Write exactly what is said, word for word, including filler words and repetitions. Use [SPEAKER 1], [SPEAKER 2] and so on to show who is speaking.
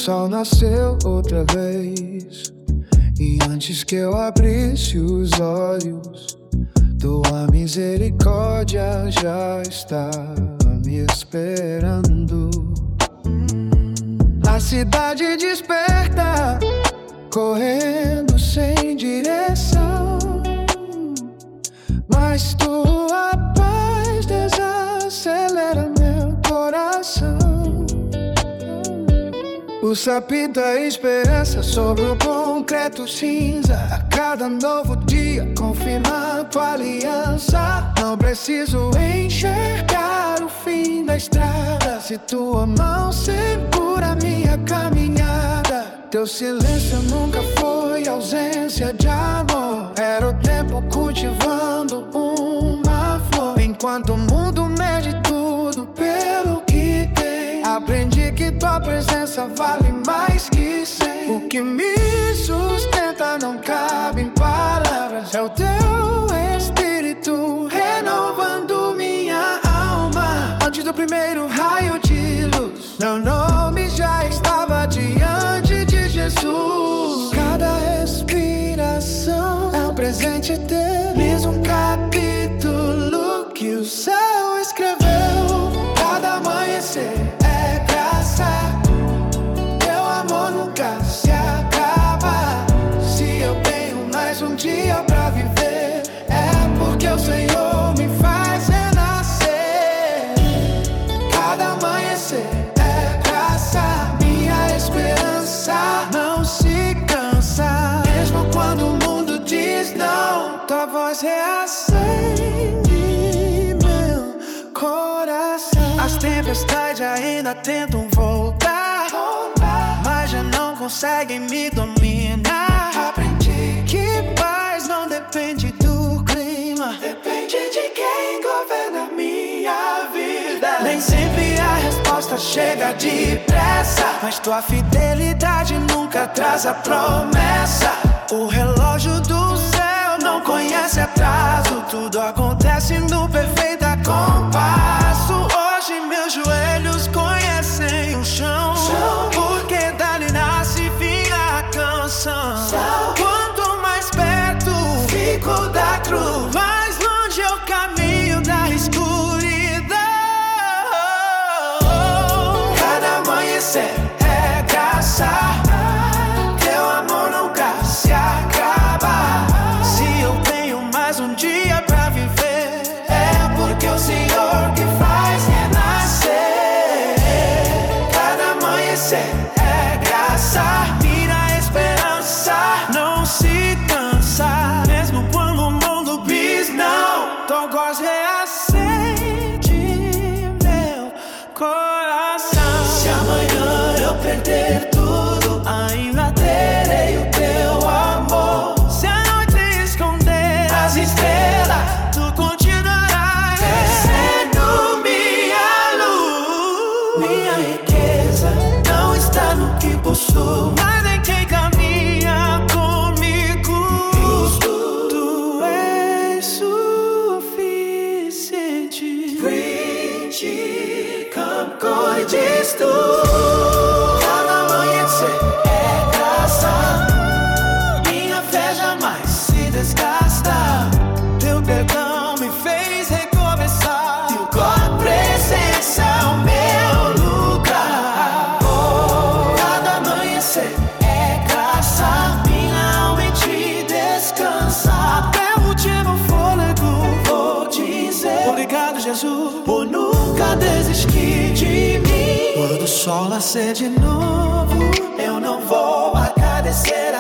[SPEAKER 1] sol nasceu outra vez, e antes que eu abrisse os olhos, tua misericórdia já estava me esperando. A cidade desperta, correndo sem direção, mas tua paz desacelera meu coração. O sapinto a esperança sobre o concreto cinza. A cada novo dia confirma tua aliança. Não preciso enxergar o fim da estrada, se tua mão segura minha caminhada. Teu silêncio nunca foi ausência de amor, era o tempo cultivando uma flor. Enquanto o mundo mede tudo pelo que tem, aprendi que tua presença vale mais que cem. O que me sustenta não cabe em palavras, é o teu espírito renovando minha alma. Antes do primeiro raio de luz, meu nome já estava diante de Jesus. Cada respiração é um presente eterno, um capítulo que o céu escreveu. Cada amanhecer é graça, teu amor nunca se acaba. Se eu tenho mais um dia pra viver, é porque o Senhor me faz renascer. Cada amanhecer é graça, minha esperança não se cansa. Mesmo quando o mundo diz não, tua voz reacende meu coração. As tempestades ainda tentam voltar, mas já não conseguem me dominar. Aprendi que paz não depende do clima, depende de quem governa minha vida. Nem sempre a resposta chega depressa, mas tua fidelidade nunca traz a promessa. O relógio do céu não conhece atraso, tudo acontece no perfeito compasso. Hoje meus joelhos conhecem o chão, porque dali nasce vinha a canção. Quanto mais perto fico da cruz, mais longe eu caminho da escuridão. Cada amanhecer é graça, teu amor nunca se acaba. Se eu tenho mais um dia pra viver, é porque o Senhor que faz renascer. Cada amanhecer é graça, minha esperança não se cansa. Mesmo quando o mundo diz não, tua voz reacende meu coração. Se amanhã eu perder tudo, ainda terei o teu amor. Se a noite esconder as estrelas, tu continuarás sendo minha luz. Minha riqueza não está no que possuo, mas em quem caminha comigo. Tu és suficiente. Preach, come, cuides tu. Cada amanhecer é graça, minha fé jamais se desgasta. Teu perdão me fez recomeçar, tua presença é o meu lugar. Cada amanhecer é graça, minha alma em ti descansa. Até o último fôlego vou dizer obrigado, Jesus, por nunca desistir de mim. Quando o sol nascer de novo, eu não vou agradecer